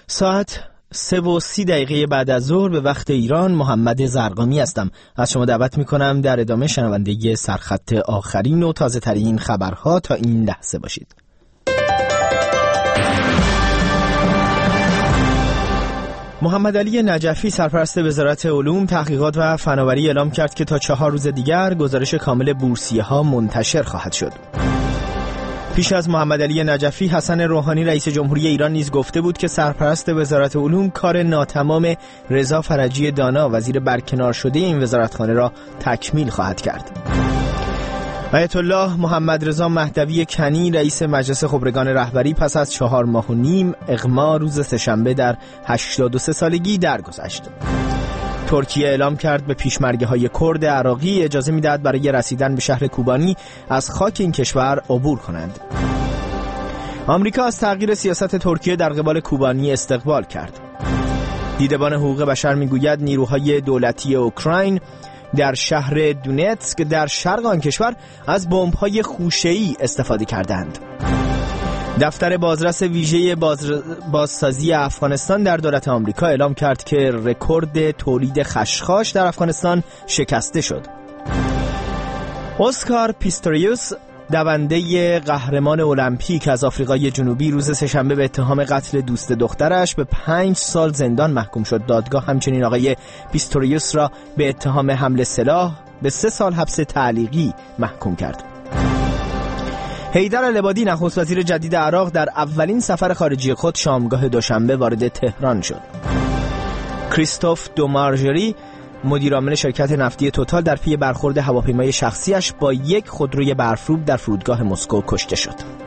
ساعت 3:30 بعد از ظهر به وقت ایران. محمد زرقامی هستم. از شما دعوت میکنم در ادامه شنوندگی سرخط آخرین و تازه ترین خبرها تا این لحظه باشید. محمد علی نجفی سرپرست وزارت علوم، تحقیقات و فناوری اعلام کرد که تا 4 روز دیگر گزارش کامل بورسیه‌ها منتشر خواهد شد. پیش از محمد علی نجفی، حسن روحانی رئیس جمهوری ایران نیز گفته بود که سرپرست وزارت علوم کار ناتمام رضا فرجی دانا، وزیر برکنار شده این وزارتخانه را تکمیل خواهد کرد. آیت الله محمد رضا مهدوی کنی رئیس مجلس خبرگان رهبری پس از 4.5 ماه اغما روز سه‌شنبه در 83 سالگی درگذشت. ترکیه اعلام کرد به پیشمرگه‌های کرد عراقی اجازه می‌دهد برای رسیدن به شهر کوبانی از خاک این کشور عبور کنند. آمریکا از تغییر سیاست ترکیه در قبال کوبانی استقبال کرد. دیدبان حقوق بشر می‌گوید نیروهای دولتی اوکراین در شهر دونتسک در شرق آن کشور از بمب‌های خوشه‌ای استفاده کردند. دفتر بازرس ویژه بازسازی افغانستان در دولت آمریکا اعلام کرد که رکورد تولید خشخاش در افغانستان شکسته شد. اسکار پیستوریوس، دونده قهرمان المپیک از آفریقای جنوبی، روز سه‌شنبه به اتهام قتل دوست دخترش به 5 سال زندان محکوم شد. دادگاه همچنین آقای پیستوریوس را به اتهام حمل سلاح به 3 سال حبس تعلیقی محکوم کرد. حیدر العبادی، نخست وزیر جدید عراق، در اولین سفر خارجی خود شامگاه دوشنبه وارد تهران شد. کریستوف دومارژری، مدیر عامل شرکت نفتی توتال، در پی برخورد هواپیمای شخصیش با یک خودروی برفروب در فرودگاه مسکو کشته شد.